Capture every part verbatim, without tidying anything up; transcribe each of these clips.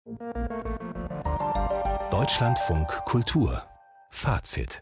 Deutschlandfunk Kultur Fazit.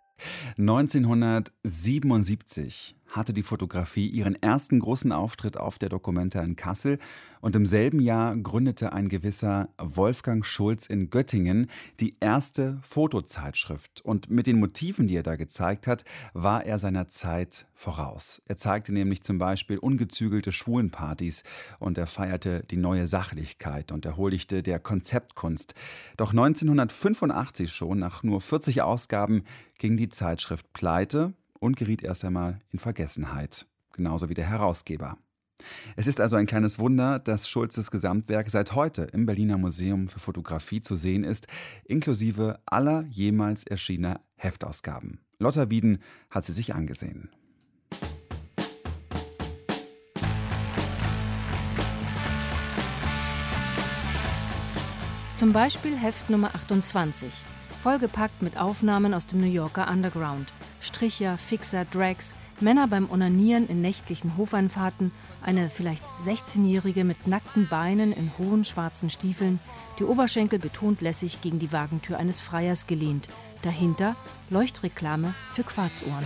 neunzehnhundertsiebenundsiebzig hatte die Fotografie ihren ersten großen Auftritt auf der Documenta in Kassel und im selben Jahr gründete ein gewisser Wolfgang Schultz in Göttingen die erste Fotozeitschrift. Und mit den Motiven, die er da gezeigt hat, war er seiner Zeit voraus. Er zeigte nämlich zum Beispiel ungezügelte Schwulenpartys und er feierte die neue Sachlichkeit und er huldigte der Konzeptkunst. Doch neunzehnhundertfünfundachtzig schon, nach nur vierzig Ausgaben, ging die Zeitschrift pleite und geriet erst einmal in Vergessenheit, genauso wie der Herausgeber. Es ist also ein kleines Wunder, dass Schultzes Gesamtwerk seit heute im Berliner Museum für Fotografie zu sehen ist, inklusive aller jemals erschienener Heftausgaben. Lotta Wieden hat sie sich angesehen. Zum Beispiel Heft Nummer achtundzwanzig, vollgepackt mit Aufnahmen aus dem New Yorker Underground. Stricher, Fixer, Drags, Männer beim Onanieren in nächtlichen Hofeinfahrten, eine vielleicht sechzehnjährige mit nackten Beinen in hohen schwarzen Stiefeln, die Oberschenkel betont lässig gegen die Wagentür eines Freiers gelehnt. Dahinter Leuchtreklame für Quarzohren.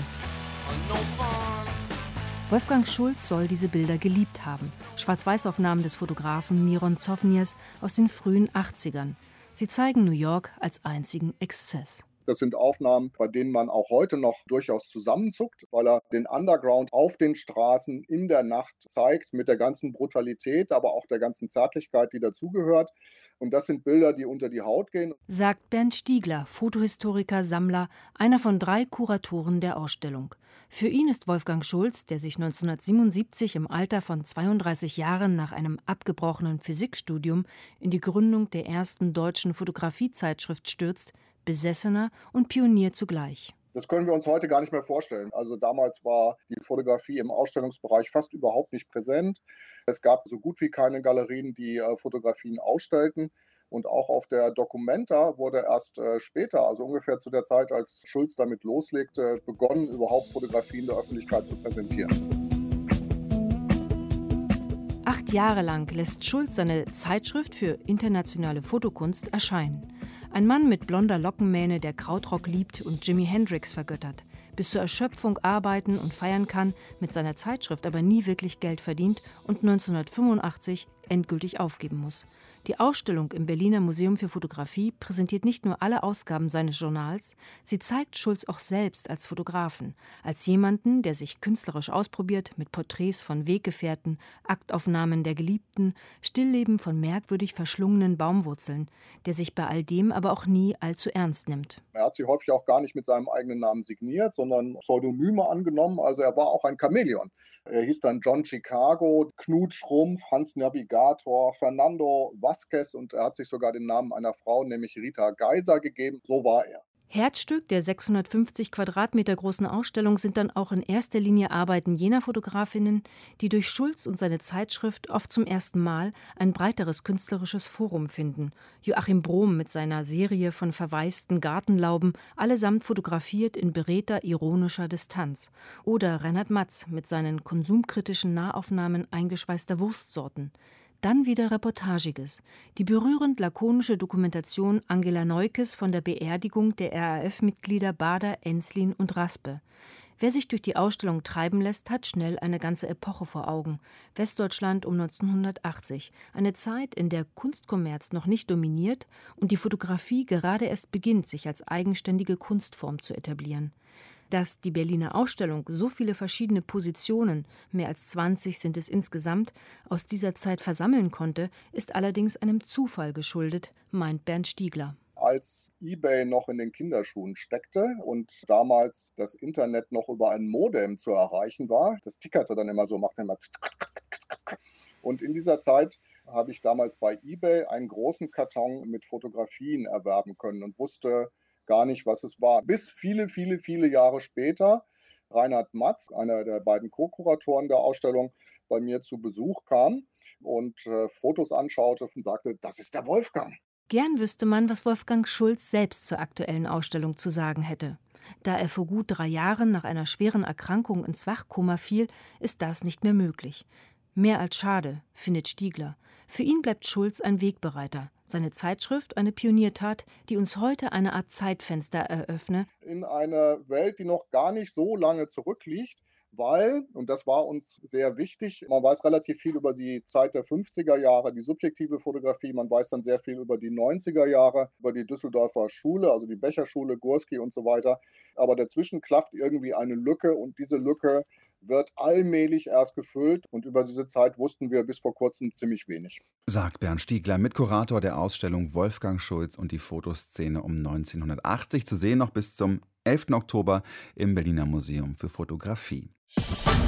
Wolfgang Schultz soll diese Bilder geliebt haben. Schwarz-Weiß-Aufnahmen des Fotografen Miron Zofniers aus den frühen achtzigern. Sie zeigen New York als einzigen Exzess. Das sind Aufnahmen, bei denen man auch heute noch durchaus zusammenzuckt, weil er den Underground auf den Straßen in der Nacht zeigt, mit der ganzen Brutalität, aber auch der ganzen Zärtlichkeit, die dazugehört. Und das sind Bilder, die unter die Haut gehen. Sagt Bernd Stiegler, Fotohistoriker, Sammler, einer von drei Kuratoren der Ausstellung. Für ihn ist Wolfgang Schultz, der sich neunzehnhundertsiebenundsiebzig im Alter von zweiunddreißig Jahren nach einem abgebrochenen Physikstudium in die Gründung der ersten deutschen Fotografiezeitschrift stürzt, Besessener und Pionier zugleich. Das können wir uns heute gar nicht mehr vorstellen. Also damals war die Fotografie im Ausstellungsbereich fast überhaupt nicht präsent. Es gab so gut wie keine Galerien, die äh, Fotografien ausstellten. Und auch auf der Documenta wurde erst äh, später, also ungefähr zu der Zeit, als Schultz damit loslegte, begonnen, überhaupt Fotografien der Öffentlichkeit zu präsentieren. Acht Jahre lang lässt Schultz seine Zeitschrift für internationale Fotokunst erscheinen. Ein Mann mit blonder Lockenmähne, der Krautrock liebt und Jimi Hendrix vergöttert, bis zur Erschöpfung arbeiten und feiern kann, mit seiner Zeitschrift aber nie wirklich Geld verdient und neunzehnhundertfünfundachtzig endgültig aufgeben muss. Die Ausstellung im Berliner Museum für Fotografie präsentiert nicht nur alle Ausgaben seines Journals, sie zeigt Schultz auch selbst als Fotografen, als jemanden, der sich künstlerisch ausprobiert mit Porträts von Weggefährten, Aktaufnahmen der Geliebten, Stillleben von merkwürdig verschlungenen Baumwurzeln, der sich bei all dem aber auch nie allzu ernst nimmt. Er hat sie häufig auch gar nicht mit seinem eigenen Namen signiert, sondern Pseudonyme angenommen, also er war auch ein Chamäleon. Er hieß dann John Chicago, Knut Schrumpf, Hans Navigator, Fernando Vasquez und er hat sich sogar den Namen einer Frau, nämlich Rita Geiser, gegeben. So war er. Herzstück der sechshundertfünfzig Quadratmeter großen Ausstellung sind dann auch in erster Linie Arbeiten jener Fotografinnen, die durch Schultz und seine Zeitschrift oft zum ersten Mal ein breiteres künstlerisches Forum finden. Joachim Brohm mit seiner Serie von verwaisten Gartenlauben, allesamt fotografiert in beredter, ironischer Distanz. Oder Reinhard Matz mit seinen konsumkritischen Nahaufnahmen eingeschweißter Wurstsorten. Dann wieder Reportagiges, die berührend lakonische Dokumentation Angela Neukes von der Beerdigung der R A F-Mitglieder Bader, Enslin und Raspe. Wer sich durch die Ausstellung treiben lässt, hat schnell eine ganze Epoche vor Augen. Westdeutschland um neunzehnhundertachtzig, eine Zeit, in der Kunstkommerz noch nicht dominiert und die Fotografie gerade erst beginnt, sich als eigenständige Kunstform zu etablieren. Dass die Berliner Ausstellung so viele verschiedene Positionen, mehr als zwanzig sind es insgesamt, aus dieser Zeit versammeln konnte, ist allerdings einem Zufall geschuldet, meint Bernd Stiegler. Als eBay noch in den Kinderschuhen steckte und damals das Internet noch über ein Modem zu erreichen war, das tickerte dann immer so, machte immer und in dieser Zeit habe ich damals bei eBay einen großen Karton mit Fotografien erwerben können und wusste gar nicht, was es war. Bis viele, viele, viele Jahre später Reinhard Matz, einer der beiden Co-Kuratoren der Ausstellung, bei mir zu Besuch kam und äh, Fotos anschaute und sagte, das ist der Wolfgang. Gern wüsste man, was Wolfgang Schultz selbst zur aktuellen Ausstellung zu sagen hätte. Da er vor gut drei Jahren nach einer schweren Erkrankung ins Wachkoma fiel, ist das nicht mehr möglich. Mehr als schade, findet Stiegler. Für ihn bleibt Schultz ein Wegbereiter, Seine Zeitschrift eine Pioniertat, die uns heute eine Art Zeitfenster eröffne. In eine Welt, die noch gar nicht so lange zurückliegt, weil, und das war uns sehr wichtig, man weiß relativ viel über die Zeit der fünfziger Jahre, die subjektive Fotografie, man weiß dann sehr viel über die neunziger Jahre, über die Düsseldorfer Schule, also die Becherschule, Gursky und so weiter. Aber dazwischen klafft irgendwie eine Lücke und diese Lücke wird allmählich erst gefüllt und über diese Zeit wussten wir bis vor kurzem ziemlich wenig. Sagt Bernd Stiegler, Mitkurator der Ausstellung Wolfgang Schultz und die Fotoszene um neunzehnhundertachtzig, zu sehen noch bis zum elften Oktober im Berliner Museum für Fotografie.